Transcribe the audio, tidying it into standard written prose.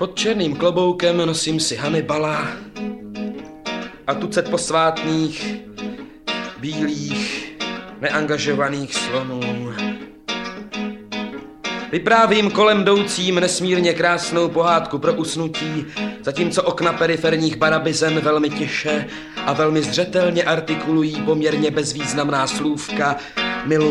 Pod černým kloboukem nosím si Hannibala a tucet posvátných, bílých, neangažovaných slonů. Vyprávím kolem jdoucím nesmírně krásnou pohádku pro usnutí, zatímco okna periferních barabizen velmi tiše a velmi zřetelně artikulují poměrně bezvýznamná slůvka. Miluji